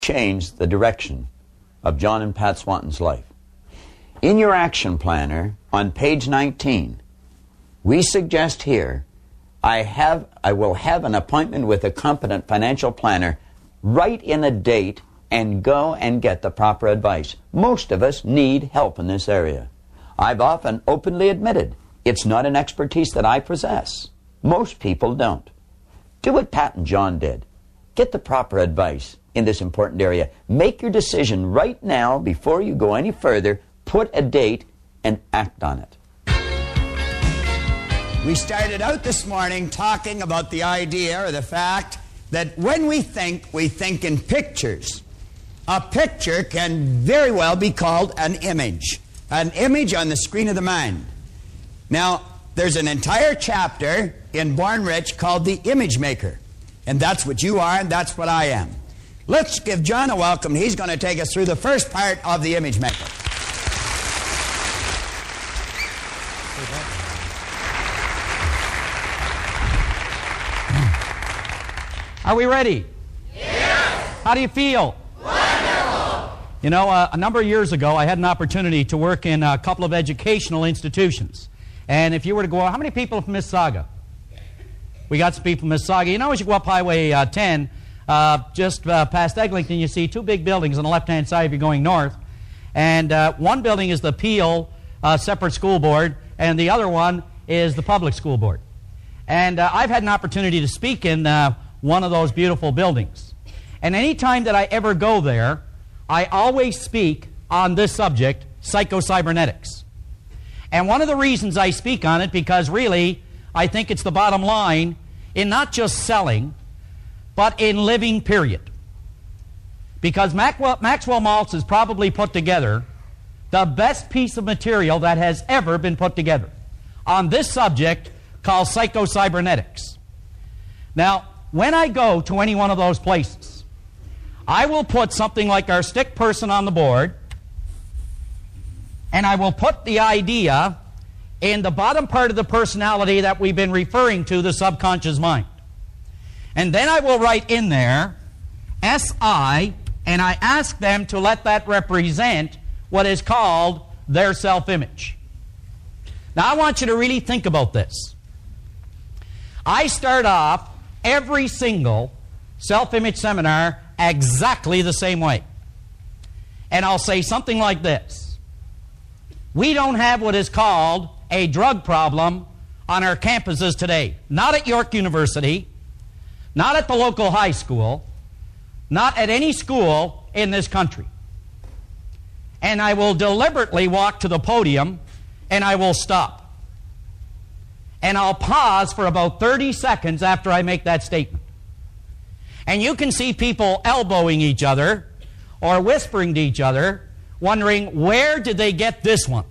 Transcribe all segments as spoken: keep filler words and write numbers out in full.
change the direction of John and Pat Swanton's life. In your action planner on page nineteen, we suggest here, I have, I will have an appointment with a competent financial planner, write in a date, and go and get the proper advice. Most of us need help in this area. I've often openly admitted it's not an expertise that I possess. Most people don't. Do what Pat and John did. Get the proper advice in this important area. Make your decision right now before you go any further. Put a date and act on it. We started out this morning talking about the idea or the fact that when we think, we think in pictures. A picture can very well be called an image. An image on the screen of the mind. Now, there's an entire chapter in Born Rich called The Image Maker. And that's what you are, and that's what I am. Let's give John a welcome. He's going to take us through the first part of The Image Maker. Are we ready? Yes! How do you feel? Wonderful! You know, uh, a number of years ago, I had an opportunity to work in a couple of educational institutions. And if you were to go, how many people are from Mississauga? We got some people from Mississauga. You know, as you go up Highway uh, ten, uh, just uh, past Eglinton, you see two big buildings on the left-hand side if you're going north. And uh, one building is the Peel uh, Separate School Board, and the other one is the Public School Board. And uh, I've had an opportunity to speak in uh, one of those beautiful buildings. And any time that I ever go there, I always speak on this subject, psycho-cybernetics. And one of the reasons I speak on it, because really, I think it's the bottom line in not just selling, but in living, period. Because Maxwell, Maxwell Maltz has probably put together the best piece of material that has ever been put together on this subject called psycho-cybernetics. Now, when I go to any one of those places, I will put something like our stick person on the board, and I will put the idea in the bottom part of the personality that we've been referring to, the subconscious mind. And then I will write in there, S I, and I ask them to let that represent what is called their self-image. Now, I want you to really think about this. I start off every single self-image seminar exactly the same way. And I'll say something like this. We don't have what is called a drug problem on our campuses today. Not at York University, not at the local high school, not at any school in this country. And I will deliberately walk to the podium and I will stop. And I'll pause for about thirty seconds after I make that statement. And you can see people elbowing each other or whispering to each other, wondering, where did they get this one?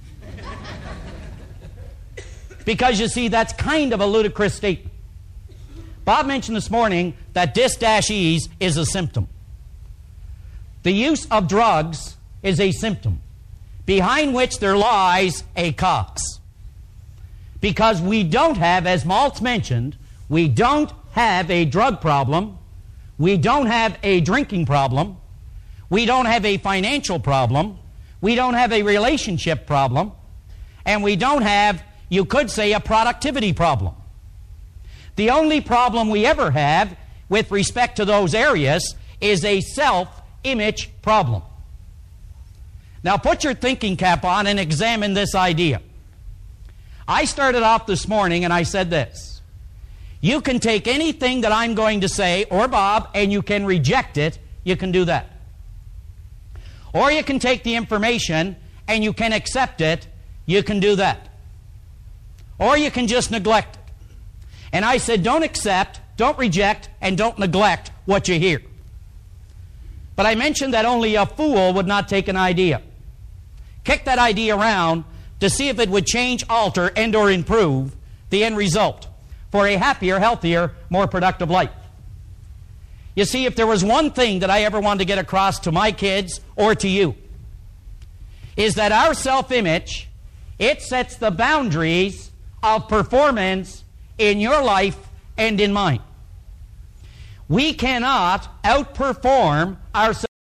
Because you see, that's kind of a ludicrous statement. Bob mentioned this morning that dis-ease is a symptom. The use of drugs is a symptom, behind which there lies a cause. Because we don't have, as Maltz mentioned, we don't have a drug problem, we don't have a drinking problem, we don't have a financial problem, we don't have a relationship problem, and we don't have, you could say, a productivity problem. The only problem we ever have with respect to those areas is a self-image problem. Now put your thinking cap on and examine this idea. I started off this morning and I said this. You can take anything that I'm going to say, or Bob, and you can reject it. You can do that. Or you can take the information and you can accept it. You can do that. Or you can just neglect it. And I said, don't accept, don't reject, and don't neglect what you hear. But I mentioned that only a fool would not take an idea. Kick that idea around to see if it would change, alter, and or improve the end result for a happier, healthier, more productive life. You see, if there was one thing that I ever wanted to get across to my kids or to you, is that our self-image, it sets the boundaries of performance in your life and in mine. We cannot outperform our